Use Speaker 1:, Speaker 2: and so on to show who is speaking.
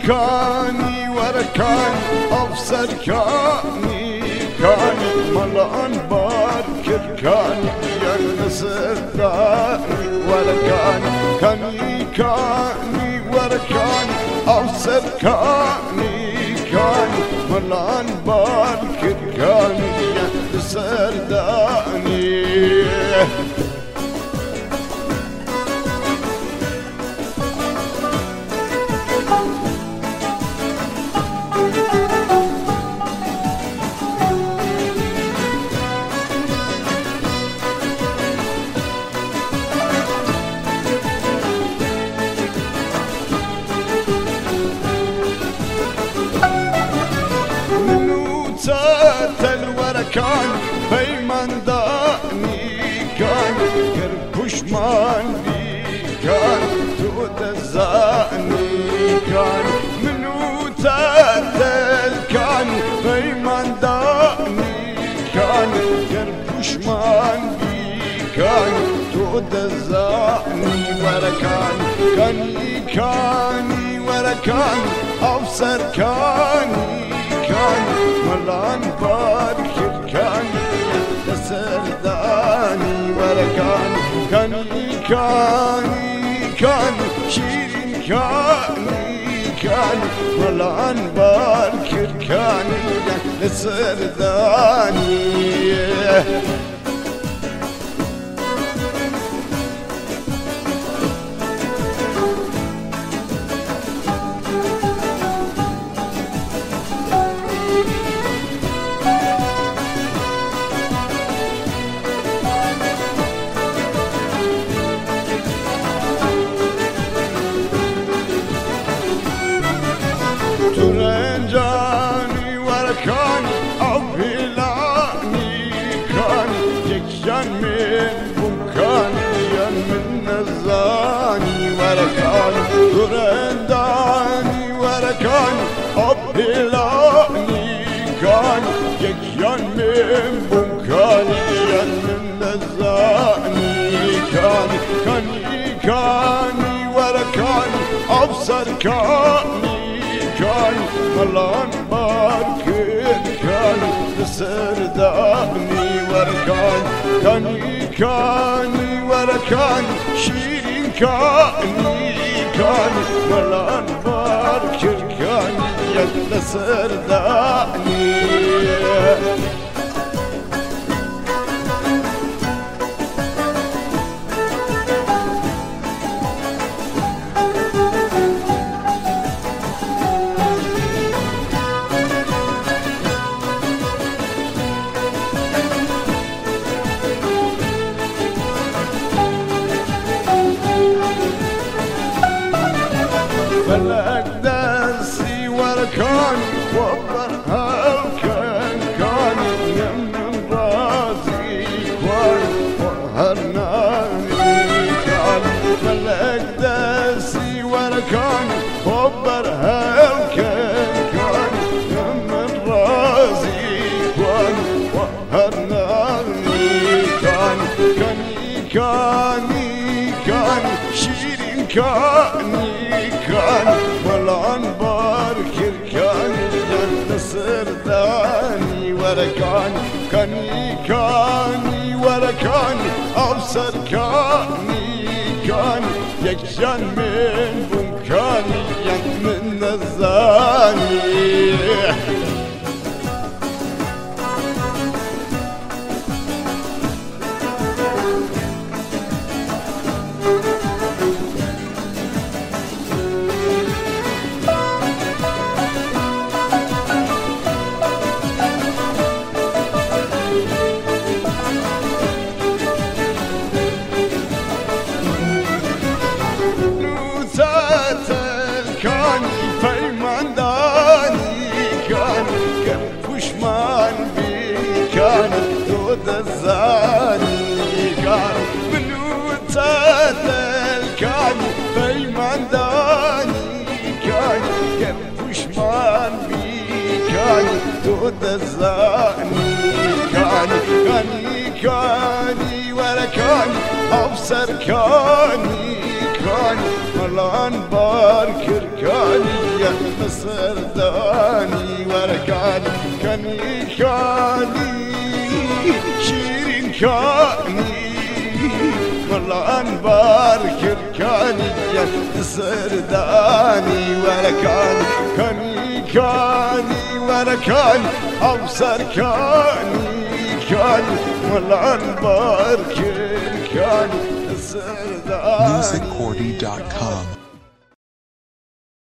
Speaker 1: کانی ورکانی افسر کانی کانی ملان بار کرکانی ین سردانی ورکانی کانی کانی ورکانی افسر کانی کانی ملان بار کرکانی ین سردانی الوركان بيمن داني كان كركشمان بي كان تود الزاني كان منو تاتل كان بيمن داني كان كركشمان بي كان تود الزاني وركان كاني كاني وركان افسر كاني كان ملان بارك كان سرداني وركان كاني كاني كان شيرين كاني كان ملان بارك كان سرداني ترنجاني وركاني أبهلاني كاني يكشان من بمكاني ين من نزاني وركاني ترنجاني وركاني أبهلاني كاني يكشان من بمكاني ين من نزاني كاني وركاني أبصر كاني كان ملان باركن كان سرداني وركان كاني وركان شيرين كاني كان ملان باركن كان يد سرداني فلك دانسي وركان وبر هالكان كان يمن راسي كوان وهرناني كان فلك دانسي وركان وبر هالكان كان يمن راسي كوان وهرناني كان شيرين كاني كان ملان باركر كان ين سرداني وركان كاني وركان افسر كاني كان يكشان من بمكاني ين من نزاني كان فيمن داني كان كركشمان بي كان تود الزاني كان بلوتات كان فيمن داني كان كركشمان بي كان كاني تو دزاني كاني ولا كاني أبصر كاني ملان باركر كاني يا مصر داني ولا كاني شيرين كاني ملان باركر كاني يا مصر داني ولا كاني ولا كاني أبصر كاني ملان باركر كاني
Speaker 2: musiccordy.com